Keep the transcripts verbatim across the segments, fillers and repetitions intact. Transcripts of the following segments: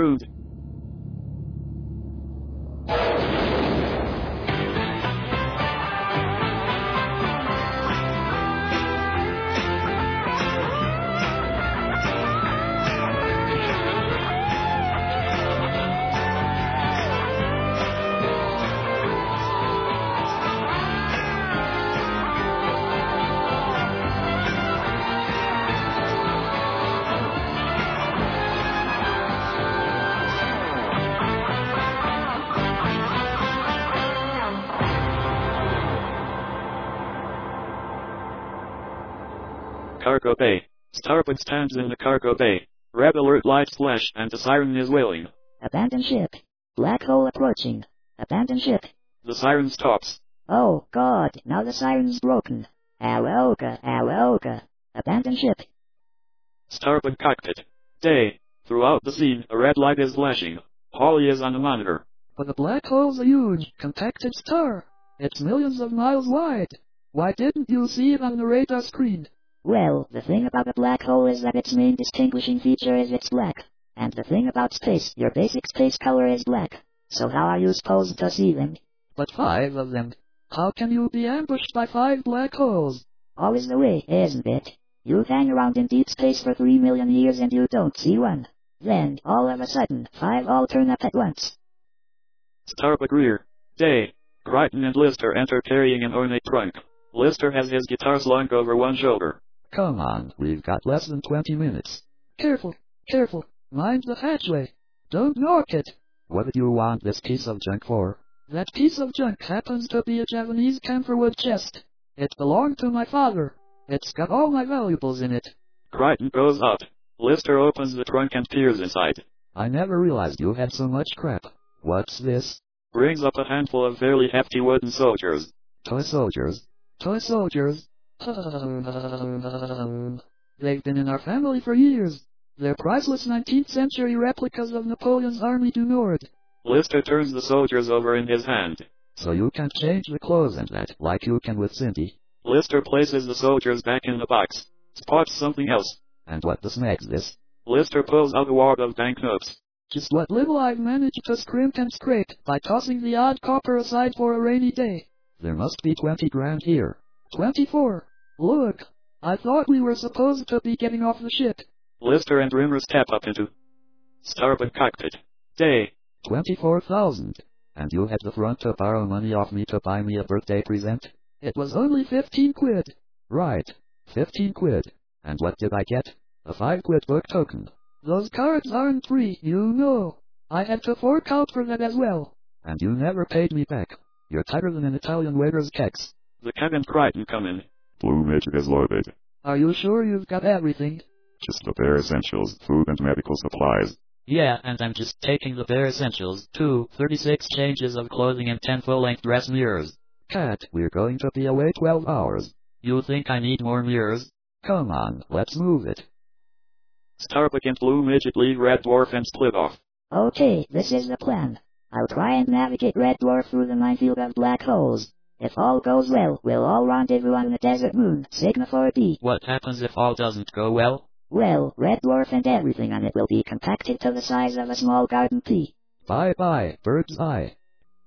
screwed. Cargo bay. Starboard stands in the cargo bay. Red alert lights flash and the siren is wailing. Abandon ship. Black hole approaching. Abandon ship. The siren stops. Oh, God, now the siren's broken. Aoka, Aoka. Abandon ship. Starboard cockpit. Day. Throughout the scene, a red light is flashing. Holly is on the monitor. But the black hole's a huge, compacted star. It's millions of miles wide. Why didn't you see it on the radar screen? Well, the thing about a black hole is that its main distinguishing feature is it's black. And the thing about space, your basic space color is black. So how are you supposed to see them? But five of them. How can you be ambushed by five black holes? Always the way, isn't it? You hang around in deep space for three million years and you don't see one. Then, all of a sudden, five all turn up at once. Starboard rear. Day. Crichton and Lister enter carrying an ornate trunk. Lister has his guitar slung over one shoulder. Come on, we've got less than twenty minutes. Careful, careful, mind the hatchway. Don't knock it. What did you want this piece of junk for? That piece of junk happens to be a Japanese camphorwood chest. It belonged to my father. It's got all my valuables in it. Crichton goes up. Lister opens the trunk and peers inside. I never realized you had so much crap. What's this? Brings up a handful of fairly hefty wooden soldiers. Toy soldiers? Toy soldiers? They've been in our family for years. They're priceless nineteenth century replicas of Napoleon's Army du Nord. Lister turns the soldiers over in his hand. So you can change the clothes and that, like you can with Cindy. Lister places the soldiers back in the box. Spots something else. And what the snake's this? Lister pulls out a wad of banknotes. Just what little I've managed to scrimp and scrape by tossing the odd copper aside for a rainy day. There must be twenty grand here. Twenty-four. Look, I thought we were supposed to be getting off the ship. Lister and Rimmer step up into starboard cockpit. Day. Twenty-four thousand. And you had the front to borrow money off me to buy me a birthday present? It was only fifteen quid. Right. Fifteen quid. And what did I get? A five quid book token. Those cards aren't free, you know. I had to fork out for that as well. And you never paid me back. You're tighter than an Italian waiter's kecks. The Cab and Crichton come in. Blue Midget is loaded. Are you sure you've got everything? Just the bare essentials, food and medical supplies. Yeah, and I'm just taking the bare essentials, too. thirty-six changes of clothing and ten full-length dress mirrors. Cat, we're going to be away twelve hours. You think I need more mirrors? Come on, let's move it. Starbuck and Blue Midget leave Red Dwarf and split off. Okay, this is the plan. I'll try and navigate Red Dwarf through the minefield of black holes. If all goes well, we'll all rendezvous on the desert moon, Sigma four B. What happens if all doesn't go well? Well, Red Dwarf and everything on it will be compacted to the size of a small garden pea. Bye-bye, bird's eye.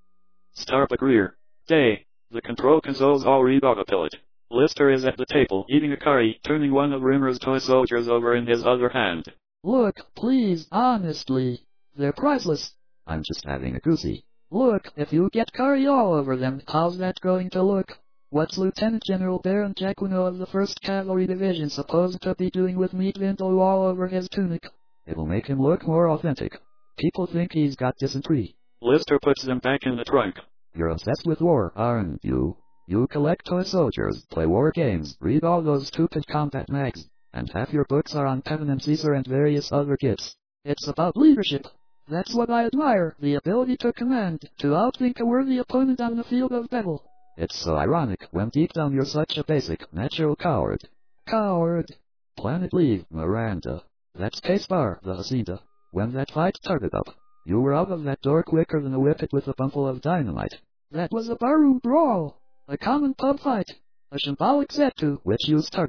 Starbuck rear. Day. The control consoles all read autopilot. Lister is at the table, eating a curry, turning one of Rimmer's toy soldiers over in his other hand. Look, please, honestly. They're priceless. I'm just having a goosey. Look, if you get curry all over them, how's that going to look? What's Lieutenant General Baron Jaquino of the first Cavalry Division supposed to be doing with meat vindaloo all over his tunic? It'll make him look more authentic. People think he's got dysentery. Lister puts them back in the trunk. You're obsessed with war, aren't you? You collect toy soldiers, play war games, read all those stupid combat mags, and half your books are on Kevin and Caesar and various other kits. It's about leadership. That's what I admire, the ability to command, to outthink a worthy opponent on the field of battle. It's so ironic, when deep down you're such a basic, natural coward. Coward. Planet Leave, Miranda. That's K-Star, the Hacienda. When that fight started up, you were out of that door quicker than a whippet with a bundle of dynamite. That was a barroom brawl. A common pub fight. A shambolic set to which you started.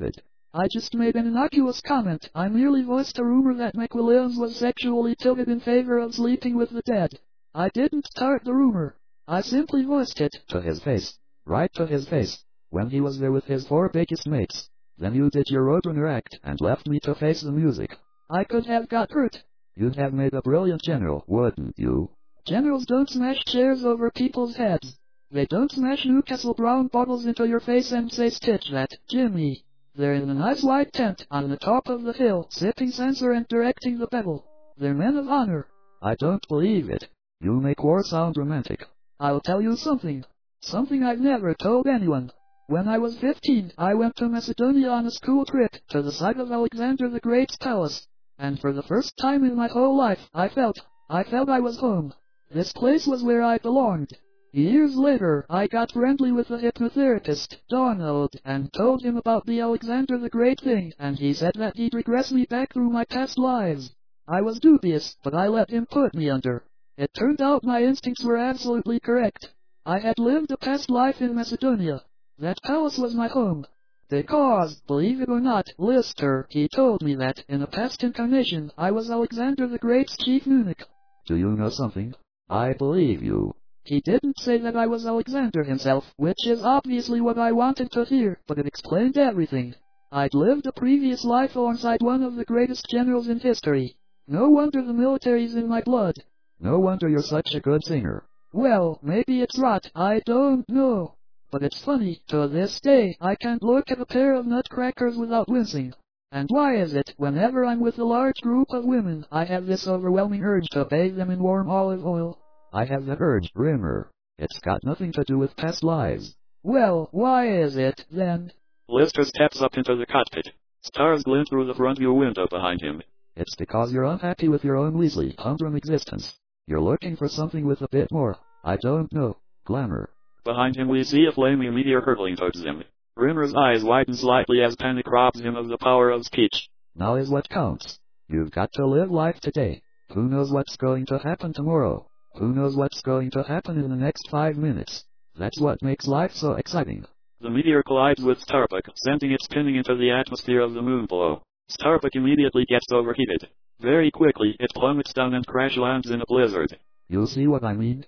I just made an innocuous comment. I merely voiced a rumor that McWilliams was sexually tilted in favor of sleeping with the dead. I didn't start the rumor. I simply voiced it. To his face. Right to his face. When he was there with his four biggest mates. Then you did your Roadrunner act and left me to face the music. I could have got hurt. You'd have made a brilliant general, wouldn't you? Generals don't smash chairs over people's heads. They don't smash Newcastle Brown bottles into your face and say stitch that, Jimmy. They're in a nice white tent on the top of the hill, sipping censer and directing the bevel. They're men of honor. I don't believe it. You make war sound romantic. I'll tell you something. Something I've never told anyone. When I was fifteen, I went to Macedonia on a school trip to the site of Alexander the Great's palace. And for the first time in my whole life, I felt, I felt I was home. This place was where I belonged. Years later, I got friendly with the hypnotherapist, Donald, and told him about the Alexander the Great thing, and he said that he'd regress me back through my past lives. I was dubious, but I let him put me under. It turned out my instincts were absolutely correct. I had lived a past life in Macedonia. That palace was my home. Because, believe it or not, Lister, he told me that, in a past incarnation, I was Alexander the Great's chief eunuch. Do you know something? I believe you. He didn't say that I was Alexander himself, which is obviously what I wanted to hear, but it explained everything. I'd lived a previous life alongside one of the greatest generals in history. No wonder the military's in my blood. No wonder you're such a good singer. Well, maybe it's rot, I don't know. But it's funny, to this day, I can't look at a pair of nutcrackers without wincing. And why is it, whenever I'm with a large group of women, I have this overwhelming urge to bathe them in warm olive oil? I have the urge, Rimmer. It's got nothing to do with past lives. Well, why is it, then? Lister steps up into the cockpit. Stars glint through the front view window behind him. It's because you're unhappy with your own Weasley, humdrum existence. You're looking for something with a bit more, I don't know, glamour. Behind him we see a flaming meteor hurtling towards him. Rimmer's eyes widen slightly as panic robs him of the power of speech. Now is what counts. You've got to live life today. Who knows what's going to happen tomorrow? Who knows what's going to happen in the next five minutes? That's what makes life so exciting. The meteor collides with Starbuck, sending it spinning into the atmosphere of the moon below. Starbuck immediately gets overheated. Very quickly, it plummets down and crash lands in a blizzard. You see what I mean?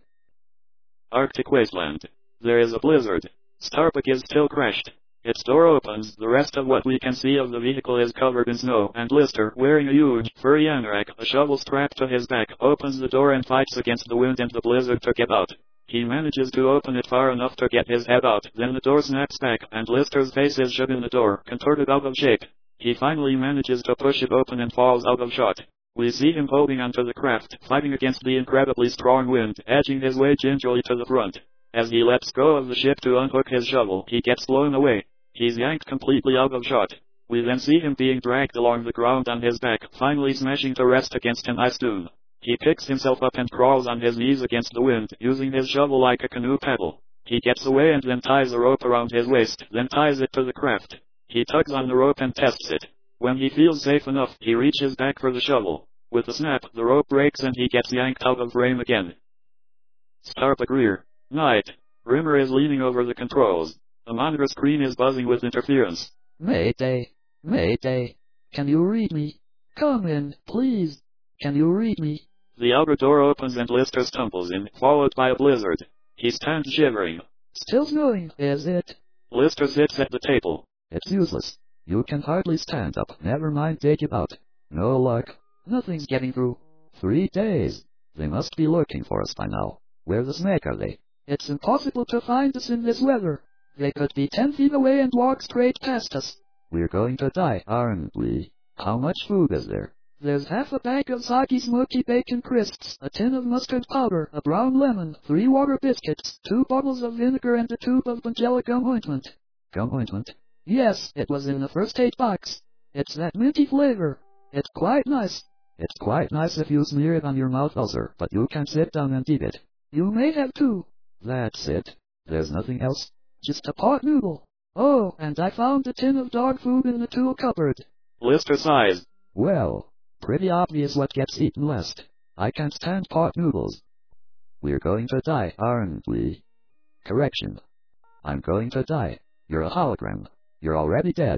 Arctic wasteland. There is a blizzard. Starbuck is still crashed. Its door opens, the rest of what we can see of the vehicle is covered in snow, and Lister, wearing a huge, furry anorak, a shovel strapped to his back, opens the door and fights against the wind and the blizzard to get out. He manages to open it far enough to get his head out, then the door snaps back, and Lister's face is shut in the door, contorted out of shape. He finally manages to push it open and falls out of shot. We see him holding onto the craft, fighting against the incredibly strong wind, edging his way gingerly to the front. As he lets go of the ship to unhook his shovel, he gets blown away. He's yanked completely out of shot. We then see him being dragged along the ground on his back, finally smashing to rest against an ice dune. He picks himself up and crawls on his knees against the wind, using his shovel like a canoe paddle. He gets away and then ties a rope around his waist, then ties it to the craft. He tugs on the rope and tests it. When he feels safe enough, he reaches back for the shovel. With a snap, the rope breaks and he gets yanked out of frame again. Starbuck rear. Night. Rimmer is leaning over the controls. The monitor screen is buzzing with interference. Mayday. Mayday. Can you read me? Come in, please. Can you read me? The outer door opens and Lister stumbles in, followed by a blizzard. He stands shivering. Still snowing, is it? Lister sits at the table. It's useless. You can hardly stand up, never mind take it out. No luck. Nothing's getting through. Three days. They must be looking for us by now. Where the snake are they? It's impossible to find us in this weather. They could be ten feet away and walk straight past us. We're going to die, aren't we? How much food is there? There's half a bag of soggy smoky bacon crisps, a tin of mustard powder, a brown lemon, three water biscuits, two bottles of vinegar and a tube of Bangela gum ointment. Gum ointment? Yes, it was in the first aid box. It's that minty flavor. It's quite nice. It's quite nice if you smear it on your mouth ulcer, but you can't sit down and eat it. You may have to. That's it. There's nothing else? Just a pot noodle. Oh, and I found a tin of dog food in the tool cupboard. Lister sighs. Well, pretty obvious what gets eaten last. I can't stand pot noodles. We're going to die, aren't we? Correction. I'm going to die. You're a hologram. You're already dead.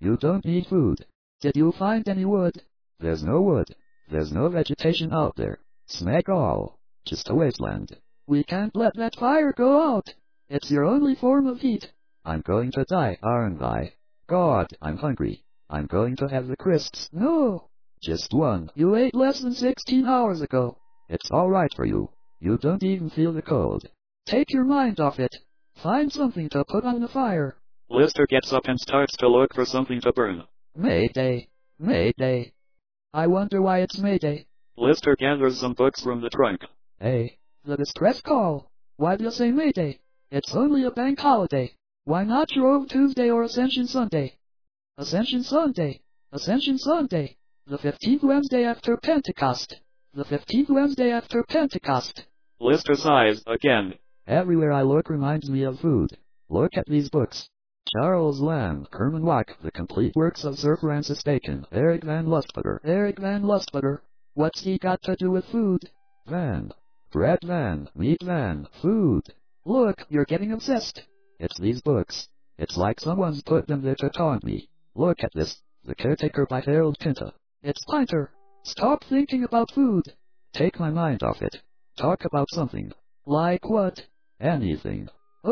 You don't need food. Did you find any wood? There's no wood. There's no vegetation out there. Smack all. Just a wasteland. We can't let that fire go out. It's your only form of heat. I'm going to die, aren't I? God, I'm hungry. I'm going to have the crisps. No. Just one. You ate less than sixteen hours ago. It's alright for you. You don't even feel the cold. Take your mind off it. Find something to put on the fire. Lister gets up and starts to look for something to burn. Mayday. Mayday. I wonder why it's Mayday. Lister gathers some books from the trunk. Hey. The distress call. Why do you say Mayday? It's only a bank holiday. Why not Shrove Tuesday or Ascension Sunday? Ascension Sunday. Ascension Sunday. The fifteenth Wednesday after Pentecost. The fifteenth Wednesday after Pentecost. Lister sighs again. Everywhere I look reminds me of food. Look at these books. Charles Lamb, Herman Wack, The Complete Works of Sir Francis Bacon, Eric Van Lustbutter. Eric Van Lustbutter. What's he got to do with food? Van. Bread van, meat van, food. Look, you're getting obsessed. It's these books. It's like someone's put them there to taunt me. Look at this. The Caretaker by Harold Pinter. It's Pinter. Stop thinking about food. Take my mind off it. Talk about something. Like what? Anything.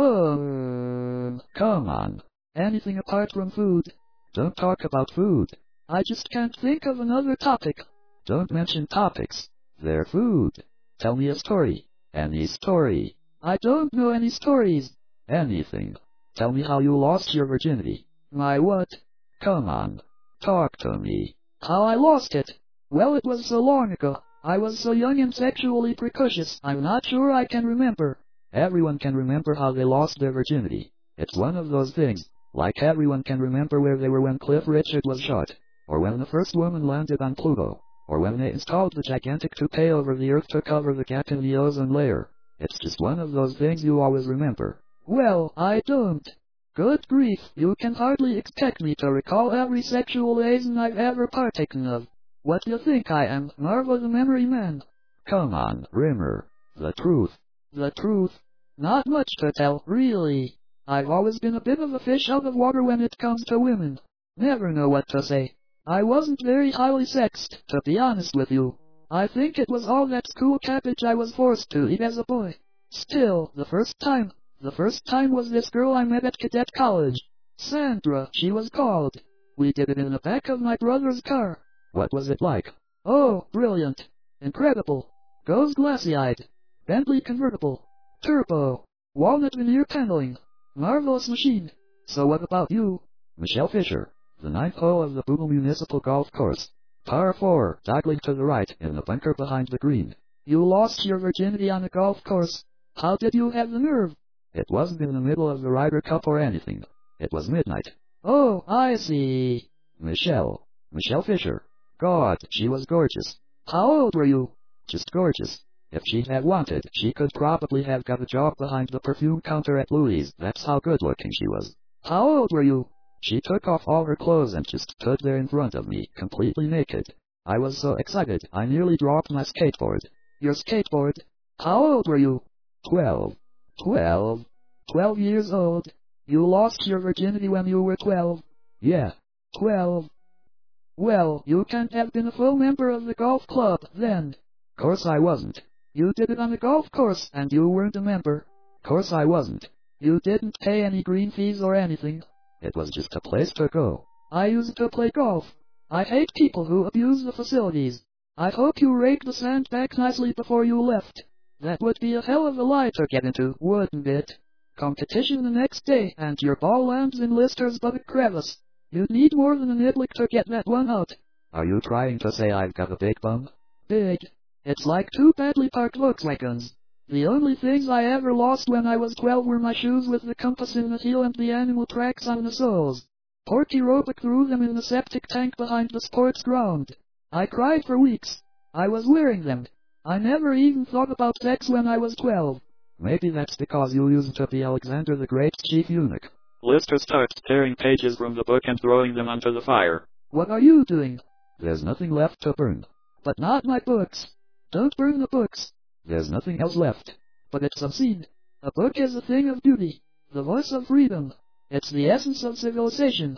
Um, Come on. Anything apart from food. Don't talk about food. I just can't think of another topic. Don't mention topics. They're food. Tell me a story. Any story. I don't know any stories. Anything. Tell me how you lost your virginity. My what? Come on. Talk to me. How I lost it? Well, it was so long ago. I was so young and sexually precocious, I'm not sure I can remember. Everyone can remember how they lost their virginity. It's one of those things, like everyone can remember where they were when Cliff Richard was shot, or when the first woman landed on Pluto, or when they installed the gigantic toupee over the Earth to cover the gap in the ozone layer. It's just one of those things you always remember. Well, I don't. Good grief, you can hardly expect me to recall every sexual liaison I've ever partaken of. What do you think I am, Marva the Memory Man? Come on, Rimmer. The truth. The truth? Not much to tell, really. I've always been a bit of a fish out of water when it comes to women. Never know what to say. I wasn't very highly sexed, to be honest with you. I think it was all that school cabbage I was forced to eat as a boy. Still, the first time, the first time was this girl I met at cadet college. Sandra, she was called. We did it in the back of my brother's car. What was it like? Oh, brilliant. Incredible. Goes glassy-eyed. Bentley convertible. Turbo. Walnut veneer paneling. Marvelous machine. So what about you? Michelle Fisher. The ninth hole of the Booble Municipal Golf Course. Par four, dogleg to the right, in the bunker behind the green. You lost your virginity on a golf course. How did you have the nerve? It wasn't in the middle of the Ryder Cup or anything. It was midnight. Oh, I see. Michelle. Michelle Fisher. God, she was gorgeous. How old were you? Just gorgeous. If she'd have wanted, she could probably have got a job behind the perfume counter at Louis. That's how good looking she was. How old were you? She took off all her clothes and just stood there in front of me, completely naked. I was so excited, I nearly dropped my skateboard. Your skateboard? How old were you? Twelve. Twelve. Twelve years old. You lost your virginity when you were twelve? Yeah. Twelve. Well, you can't have been a full member of the golf club, then. Course I wasn't. You did it on the golf course, and you weren't a member. Course I wasn't. You didn't pay any green fees or anything. It was just a place to go. I used to play golf. I hate people who abuse the facilities. I hope you raked the sand back nicely before you left. That would be a hell of a lie to get into, wouldn't it? Competition the next day, and your ball lands in Lister's buttock crevice. You'd need more than a nibblick to get that one out. Are you trying to say I've got a big bum? Big. It's like two badly parked Volkswagens. The only things I ever lost when I was twelve were my shoes with the compass in the heel and the animal tracks on the soles. Porky Roebuck threw them in the septic tank behind the sports ground. I cried for weeks. I was wearing them. I never even thought about sex when I was twelve. Maybe that's because you used to be Alexander the Great's chief eunuch. Lister starts tearing pages from the book and throwing them onto the fire. What are you doing? There's nothing left to burn. But not my books. Don't burn the books. There's nothing else left. But it's obscene. A book is a thing of beauty. The voice of freedom. It's the essence of civilization.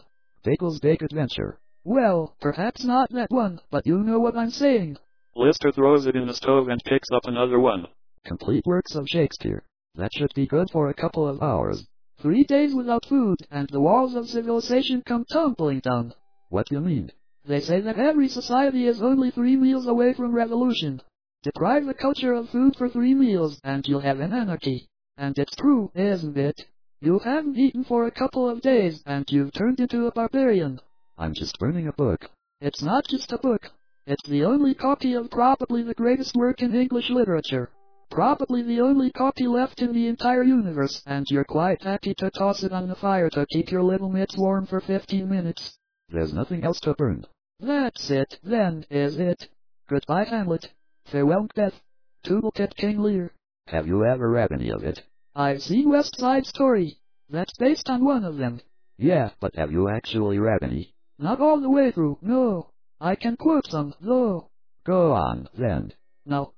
Bagels Bake Adventure. Well, perhaps not that one, but you know what I'm saying. Lister throws it in the stove and picks up another one. Complete works of Shakespeare. That should be good for a couple of hours. Three days without food, and the walls of civilization come tumbling down. What do you mean? They say that every society is only three meals away from revolution. Deprive the culture of food for three meals, and you'll have an anarchy. And it's true, isn't it? You haven't eaten for a couple of days, and you've turned into a barbarian. I'm just burning a book. It's not just a book. It's the only copy of probably the greatest work in English literature. Probably the only copy left in the entire universe, and you're quite happy to toss it on the fire to keep your little mitts warm for fifteen minutes. There's nothing else to burn. That's it, then, is it? Goodbye, Hamlet. Farewell, Macbeth. Toodle-tit, King Lear. Have you ever read any of it? I've seen West Side Story. That's based on one of them. Yeah, but have you actually read any? Not all the way through, no. I can quote some, though. Go on, then. No.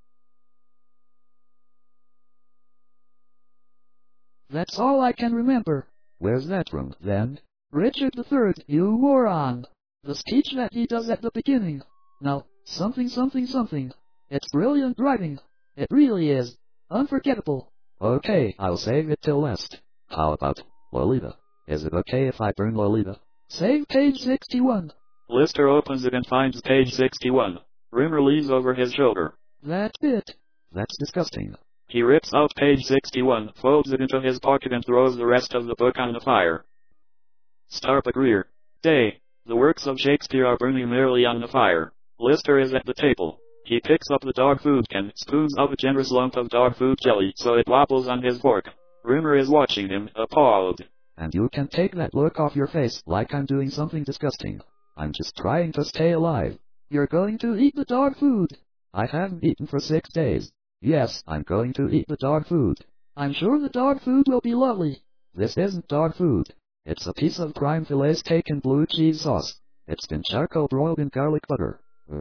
That's all I can remember. Where's that from, then? Richard the Third, you moron. The speech that he does at the beginning. Now, something something something. It's brilliant writing. It really is. Unforgettable. Okay, I'll save it till last. How about Lolita? Is it okay if I burn Lolita? Save page sixty-one. Lister opens it and finds page sixty-one. Rimmer leans over his shoulder. That's it. That's disgusting. He rips out page sixty-one, folds it into his pocket and throws the rest of the book on the fire. Starbuck Rear. Day. The works of Shakespeare are burning merrily on the fire. Lister is at the table. He picks up the dog food can, spoons out a generous lump of dog food jelly so it wobbles on his fork. Rimmer is watching him, appalled. And you can take that look off your face like I'm doing something disgusting. I'm just trying to stay alive. You're going to eat the dog food. I haven't eaten for six days. Yes, I'm going to eat the dog food. I'm sure the dog food will be lovely. This isn't dog food. It's a piece of prime filet steak and blue cheese sauce. It's been charcoal broiled in garlic butter.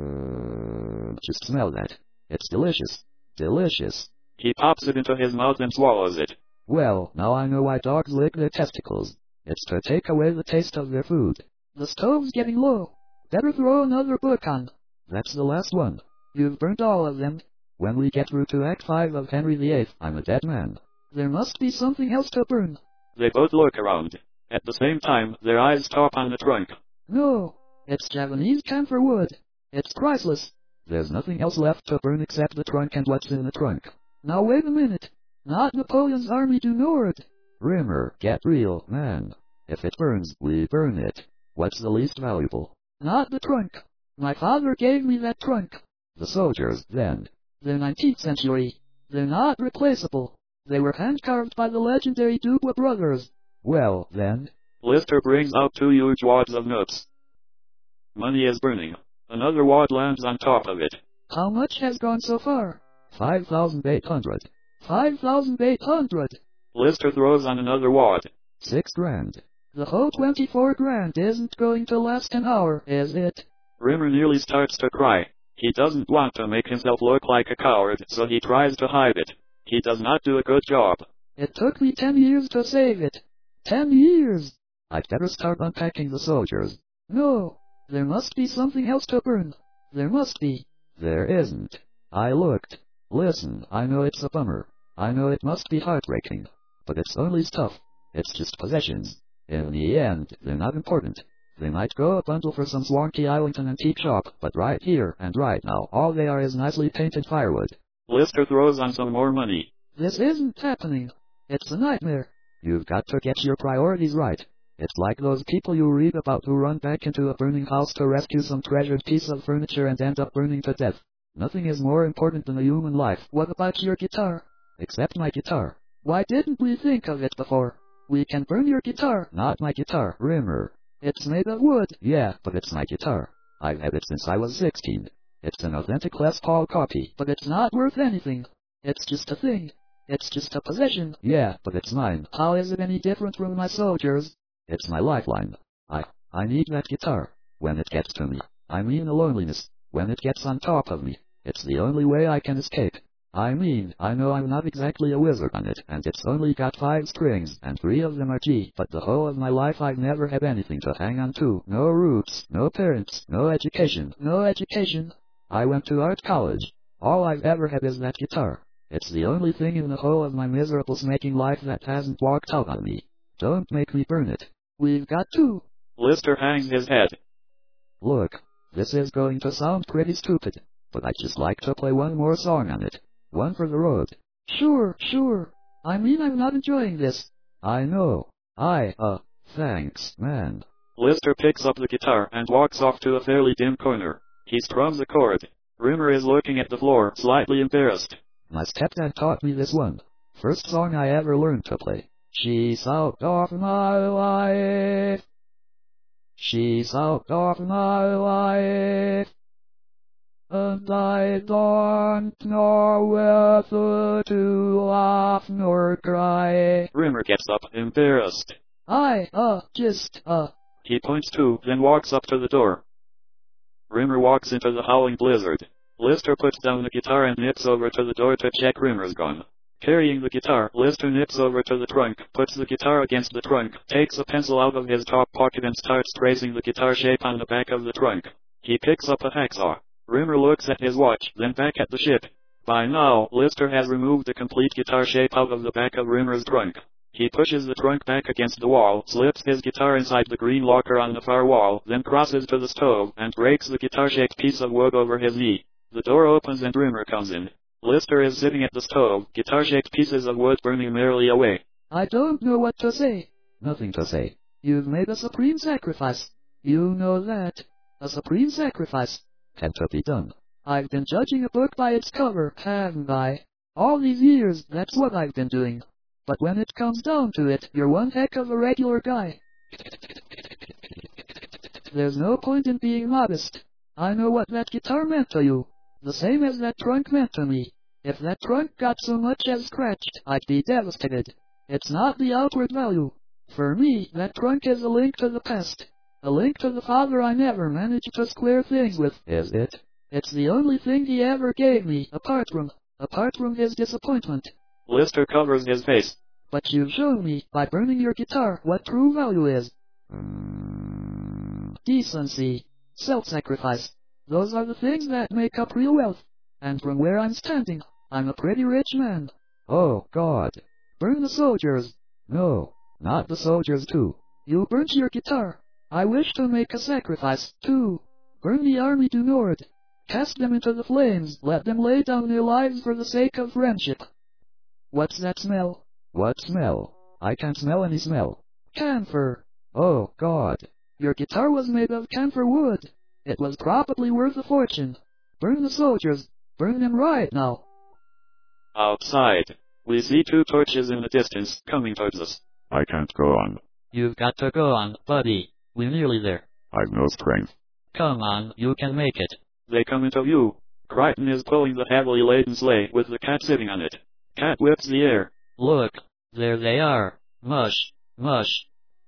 Uh, just smell that. It's delicious. Delicious. He pops it into his mouth and swallows it. Well, now I know why dogs lick their testicles. It's to take away the taste of their food. The stove's getting low. Better throw another book on. That's the last one. You've burnt all of them. When we get through to Act five of Henry the Eighth, I'm a dead man. There must be something else to burn. They both look around. At the same time, their eyes stop on the trunk. No, it's Japanese camphor wood. It's priceless. There's nothing else left to burn except the trunk and what's in the trunk. Now wait a minute. Not Napoleon's Army du Nord. Rimmer, get real, man. If it burns, we burn it. What's the least valuable? Not the trunk. My father gave me that trunk. The soldiers, then. They're nineteenth century. They're not replaceable. They were hand-carved by the legendary Dubois brothers. Well, then. Lister brings out two huge wads of notes. Money is burning. Another wad lands on top of it. How much has gone so far? Five thousand eight hundred. Five thousand eight hundred. Lister throws on another wad. Six grand. The whole twenty-four grand isn't going to last an hour, is it? Rimmer nearly starts to cry. He doesn't want to make himself look like a coward, so he tries to hide it. He does not do a good job. It took me ten years to save it. Ten years! I'd better start unpacking the soldiers. No, there must be something else to burn. There must be. There isn't. I looked. Listen, I know it's a bummer. I know it must be heartbreaking. But it's only stuff. It's just possessions. In the end, they're not important. They might go a bundle for some swanky Islington antique shop, but right here and right now, all they are is nicely painted firewood. Lister throws on some more money. This isn't happening. It's a nightmare. You've got to get your priorities right. It's like those people you read about who run back into a burning house to rescue some treasured piece of furniture and end up burning to death. Nothing is more important than a human life. What about your guitar? Except my guitar. Why didn't we think of it before? We can burn your guitar. Not my guitar, Rimmer. It's made of wood. Yeah, but it's my guitar. I've had it since I was sixteen. It's an authentic Les Paul copy. But it's not worth anything. It's just a thing. It's just a possession. Yeah, but it's mine. How is it any different from my soldiers? It's my lifeline. I, I need that guitar. When it gets to me, I mean the loneliness. When it gets on top of me, it's the only way I can escape. I mean, I know I'm not exactly a wizard on it, and it's only got five strings, and three of them are G, but the whole of my life I've never had anything to hang on to. No roots, no parents, no education. No education. I went to art college. All I've ever had is that guitar. It's the only thing in the whole of my miserable snaking life that hasn't walked out on me. Don't make me burn it. We've got to. Lister hangs his head. Look, this is going to sound pretty stupid, but I'd just like to play one more song on it. One for the road. Sure, sure. I mean, I'm not enjoying this. I know. I, uh, thanks, man. Lister picks up the guitar and walks off to a fairly dim corner. He strums a chord. Rimmer is looking at the floor, slightly embarrassed. My stepdad taught me this one. First song I ever learned to play. She's out of my life. She's out of my life. And I don't know whether to laugh nor cry. Rimmer gets up, embarrassed. I, uh, just, uh... He points to, then walks up to the door. Rimmer walks into the howling blizzard. Lister puts down the guitar and nips over to the door to check Rimmer's gone. Carrying the guitar, Lister nips over to the trunk, puts the guitar against the trunk, takes a pencil out of his top pocket and starts tracing the guitar shape on the back of the trunk. He picks up a hacksaw. Rimmer looks at his watch, then back at the ship. By now, Lister has removed the complete guitar shape out of the back of Rimmer's trunk. He pushes the trunk back against the wall, slips his guitar inside the green locker on the far wall, then crosses to the stove, and breaks the guitar-shaped piece of wood over his knee. The door opens and Rimmer comes in. Lister is sitting at the stove, guitar-shaped pieces of wood burning merrily away. I don't know what to say. Nothing to say. You've made a supreme sacrifice. You know that. A supreme sacrifice. Had to be done. I've been judging a book by its cover, haven't I? All these years, that's what I've been doing. But when it comes down to it, you're one heck of a regular guy. There's no point in being modest. I know what that guitar meant to you. The same as that trunk meant to me. If that trunk got so much as scratched, I'd be devastated. It's not the outward value. For me, that trunk is a link to the past. A link to the father I never managed to square things with. Is it? It's the only thing he ever gave me, apart from, apart from his disappointment. Lister covers his face. But you've shown me, by burning your guitar, what true value is. Mm. Decency. Self-sacrifice. Those are the things that make up real wealth. And from where I'm standing, I'm a pretty rich man. Oh, God. Burn the soldiers. No, not the soldiers too. You burnt your guitar. I wish to make a sacrifice, too. Burn the army du Nord. Cast them into the flames. Let them lay down their lives for the sake of friendship. What's that smell? What smell? I can't smell any smell. Camphor. Oh, God. Your guitar was made of camphor wood. It was probably worth a fortune. Burn the soldiers. Burn them right now. Outside, we see two torches in the distance, coming towards us. I can't go on. You've got to go on, buddy. We're nearly there. I've no strength. Come on, you can make it. They come into view. Crichton is pulling the heavily laden sleigh with the cat sitting on it. Cat whips the air. Look, there they are. Mush, mush.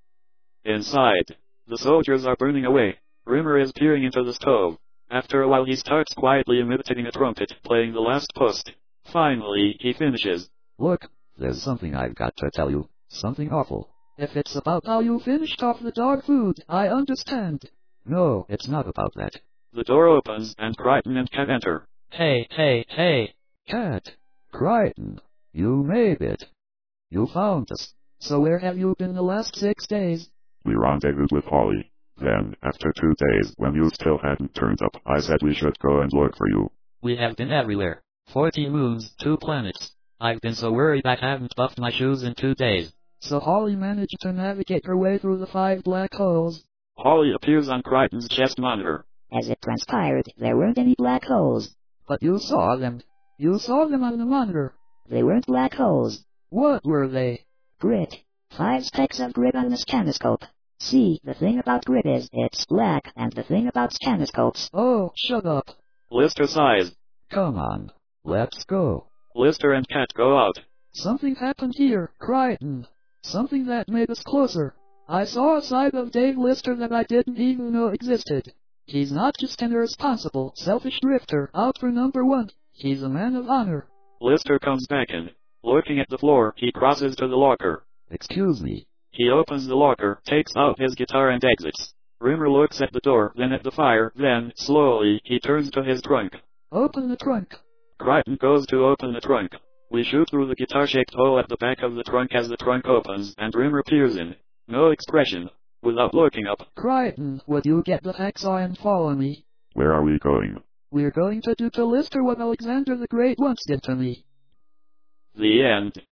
Inside, the soldiers are burning away. Rimmer is peering into the stove. After a while he starts quietly imitating a trumpet, playing the last post. Finally, he finishes. Look, there's something I've got to tell you. Something awful. If it's about how you finished off the dog food, I understand. No, it's not about that. The door opens, and Crichton and Cat enter. Hey, hey, hey. Cat. Crichton. You made it. You found us. So where have you been the last six days? We rendezvoused with Holly. Then, after two days, when you still hadn't turned up, I said we should go and look for you. We have been everywhere. Forty moons, two planets. I've been so worried I haven't buffed my shoes in two days. So Holly managed to navigate her way through the five black holes. Holly appears on Crichton's chest monitor. As it transpired, there weren't any black holes. But you saw them. You saw them on the monitor. They weren't black holes. What were they? Grit. Five specks of grit on the scanoscope. See, the thing about grit is, it's black, and the thing about scanoscopes... Oh, shut up. Lister sighs. Come on. Let's go. Lister and Cat go out. Something happened here, Crichton. Something that made us closer. I saw a side of Dave Lister that I didn't even know existed. He's not just an irresponsible, selfish drifter out for number one. He's a man of honor. Lister comes back in. Looking at the floor, he crosses to the locker. Excuse me. He opens the locker, takes out his guitar and exits. Rimmer looks at the door, then at the fire, then, slowly, he turns to his trunk. Open the trunk. Crichton goes to open the trunk. We shoot through the guitar-shaped hole at the back of the trunk as the trunk opens, and Rimmer peers in. No expression. Without looking up. Crichton, would you get the hacksaw and follow me? Where are we going? We're going to do to Lister what Alexander the Great once did to me. The end.